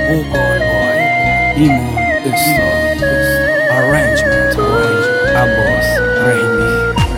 Vocal boy Iman Usta Arrangement Abbas Rahimi.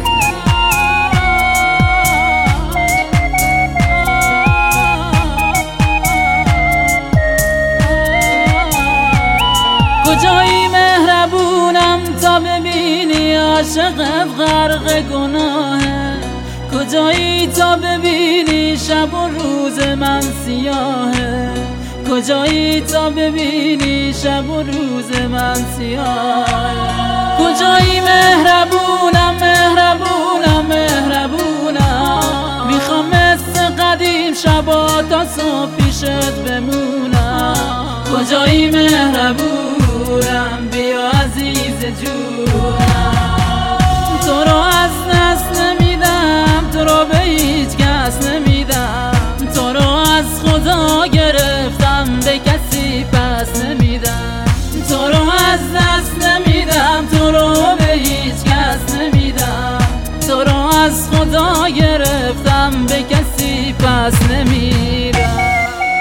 کجایی مهربونم تا ببینی عاشقت غرق گناهه؟ کجایی تا ببینی شب و روز من سیاهه؟ کجایی تا ببینی شب و روز من سیاهه؟ کجایی مهربونم مهربونم مهربونم، میخوام مثل قدیم شبا تا صبح پیشت بمونم. کجایی مهربونم بیا عزیز جونم، تو رو از دست نمیدم، تو رو به هیچ کس نمیدم، تو رو از خدا گرفتم به کسی پس نمیدم، تو رو از دست نمیدم، تو رو به هیچ کس نمیدم، تو رو از خدا گرفتم به کسی پس نمیدم.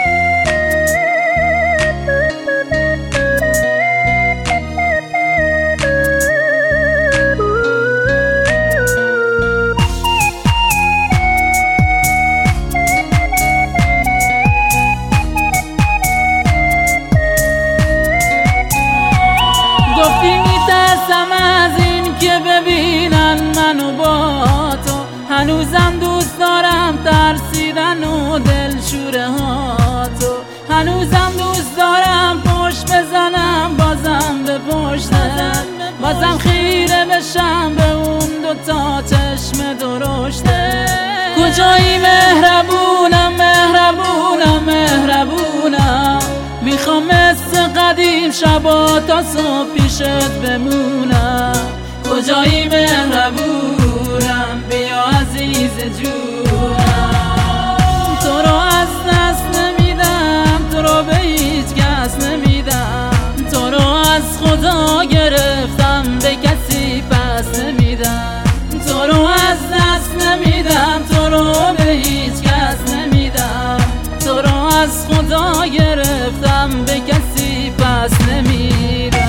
گفتی میترسم از این که ببینن منو با تو، هنوزم دوست دارم ترسیدن و دلشوره ها تو، هنوزم دوست دارم پشت بزنم بازم به پشتت، بازم خیره بشم به اون دوتا چشم درشته. کجایی مهربونم مهربونم مهربونم، میخوام مثل قدیم شبا تا صبح پیشت بمونم. کجایی مهربونم بیا عزیز جونم، تو رو از دست نمیدم، تو رو به هیچ کس نمیدم، تو رو از خدا گرفتم به کسی پس نمیدم، تو رو از دست نمیدم، تو رو به هیچ کس نمیدم، تو رو از خدا گرفتم به کسی پس نمیدم.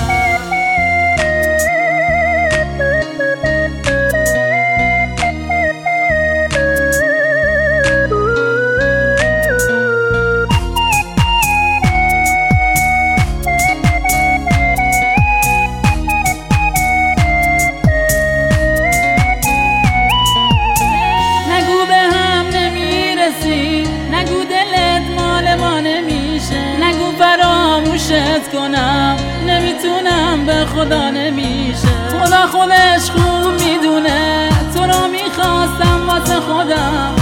نگو دلت مال ما نمیشه، نگو فراموشت کنم، نمیتونم به خدا نمیشه. خدا خودش خوب میدونه تو رو میخواستم واسه خودم،